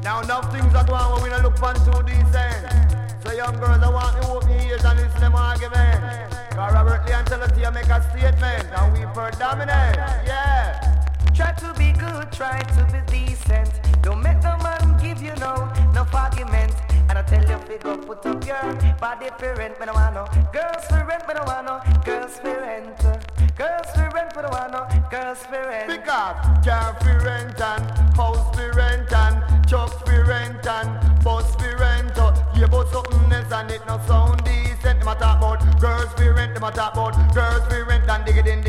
Now enough things are going on when we don't look on too decent. So young girls, I want you open your ears and listen to them argument. Cause Robert Lee and Tellatia make a statement and we predominate, yeah. Try to be good, try to be decent. Don't make no man give you no argument. And I tell you, figure put up your body for rent, me no want no girls for rent, me no want no girls for rent. Girls for rent, me no want no girls for rent. Because car for rent and house for rent and truck for rent and bus for rent. Yeah, but something else and it no sound decent. Them a talk about girls for rent, them a talk about girls for rent and dig it in